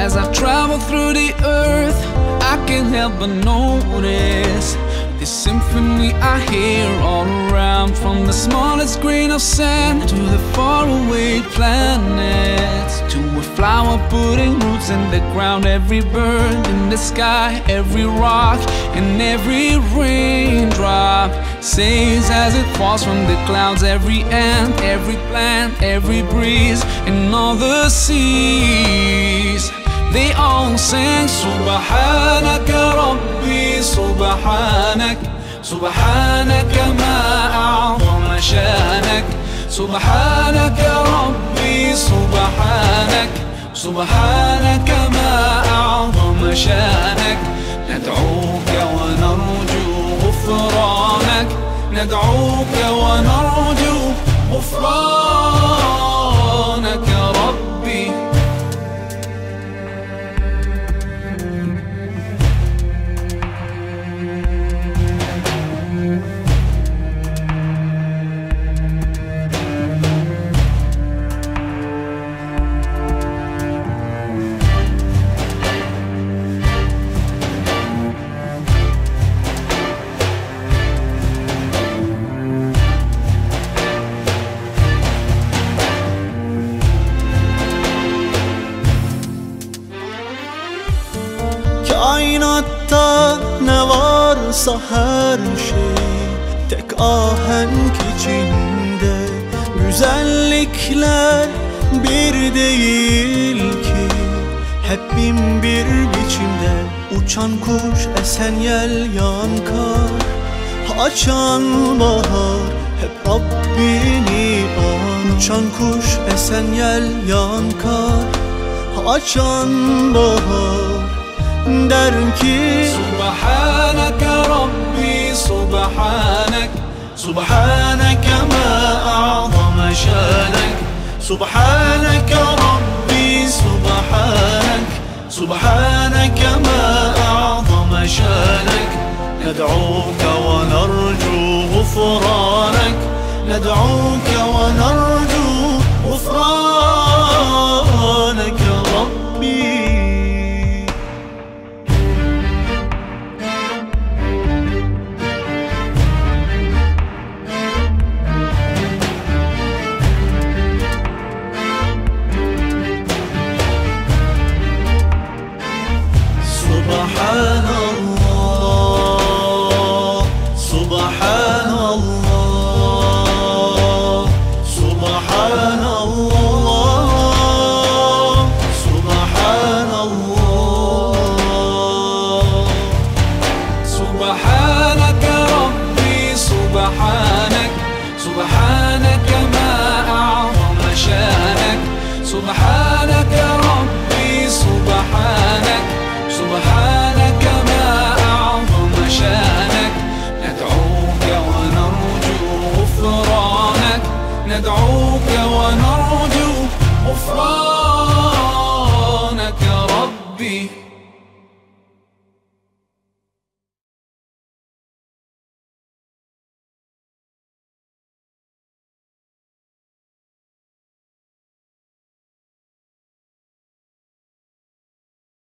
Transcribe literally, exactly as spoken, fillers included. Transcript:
As I travel through the earth, I can't help but notice this symphony I hear all around, from the smallest grain of sand to the faraway planets, to a flower putting roots in the ground, every bird in the sky, every rock and every raindrop sings as it falls from the clouds, every ant, every plant, every breeze, and all the seas. They all sing سبحانك ربي سبحانك سبحانك ما أعظم شانك سبحانك ربي سبحانك سبحانك ما أعظم شانك ندعوك ونرجو غفرانك ندعوك ونرجو غفرانك ربي. Kainatta ne varsa her şey tek ahenk içinde, güzellikler bir değil ki, hep bin bir biçimde. Uçan kuş, esen yel, yağan kar, açan bahar hep Rabbini an. Uçan kuş, esen yel, yağan kar, açan bahar derim ki Subhaneke Rabbi Subhanek Subhaneke ma a'zama şanek Subhaneke Rabbi Subhanek Subhaneke ma a'zama şanek Ned'uke ve nercu gufranek Ned'uke ve nercu gufranek Rabbi. سبحانك ما أعظم شانك سبحانك ربي سبحانك سبحانك ما أعظم شانك ندعوك ونرجو غفرانك ندعوك ونرجو غفرانك ربي.